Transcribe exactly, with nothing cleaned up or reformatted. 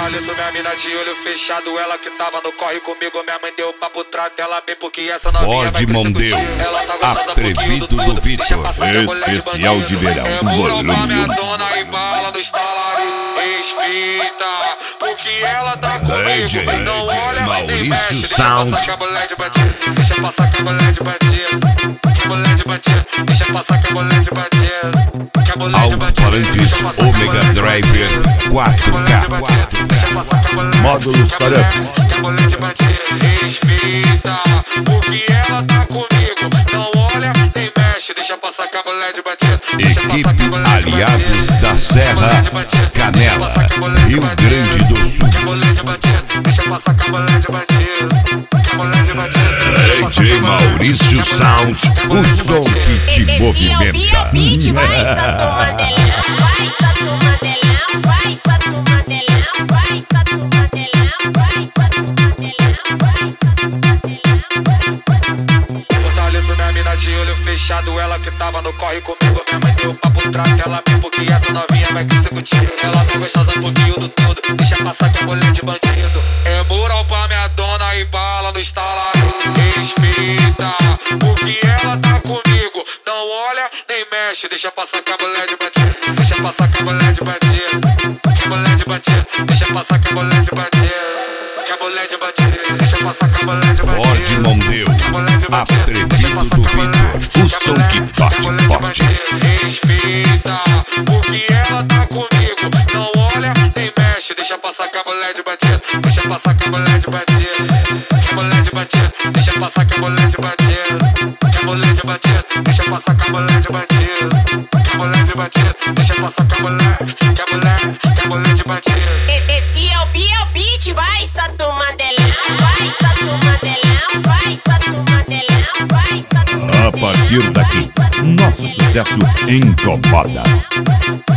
Fortaleço minha mina de olho fechado, ela que tava no corre comigo, minha mãe deu papo trato, ela bem porque essa novinha vai crescer contigo. Ela tá gostosa Atrevido do Vitor, especial de verão. É moral pra minha dona e bala do estalaria. Respeita, porque ela tá comigo. Então olha, nem mexe, deixa passar que a mulher de bandido. Deixa passar que a mulher de bandido. Que a mulher de bandido. Deixa passar que a mulher de bandido. Que a mulher de bandido. Alto-falantes Omega Driver quatro K. Módulos Tareps. Que a mulher de bandido. Respeita, porque ela tá comigo. Então olha, nem mexe, deixa passar que a mulher de bandido. Equipe Aliados da Serra, Canela, Rio Grande do Sul. Deixa passar com a mulher de bandido. D J Maurício Sound, o som que te movimenta. Esse é o vai, Sato Mandelão, vai, Sato Mandelão, vai, Sato Mandelão, vai, Sato Mandelão, vai, Sato Mandelão, vai, Sato Mandelão. Fortaleço minha mina de olho fechado, ela que tava no corre comigo, minha mãe deu papo trato, ela bem porque essa novinha vai crescer contigo. Ela tá gostosa um pouquinho do tudo, deixa passar que a mulher de bandido. É moral pra minha dona e bala no estalaria. Respeita, porque ela tá comigo. Então olha, nem mexe, deixa passar que a mulher de bandido. Deixa passar que a mulher de bandido. Que a mulher de bandido. Deixa passar que a mulher de bandido. Que a mulher de bandido. Deixa passar que a mulher de bandido. Ford Mondeu, Atrevido do Vitor, o som que bate forte. Respeita, porque ela tá comigo. Então olha, nem mexe, deixa passar que a mulher de bandido. Deixa passar que a mulher de bandido. Que a mulher de bandido. Deixa passar que a mulher de bandido. Que a mulher de bandido. Deixa passar que a mulher de bandido. Que a mulher de bandido. Deixa passar que a mulher. Que a mulher. Que a mulher de bandido. Esse é o Beat, vai, Sato Mandelão, vai, Sato Mandelão, vai, Sato Mandelão, vai, Sato Mandelão. A partir daqui, nosso sucesso incomoda.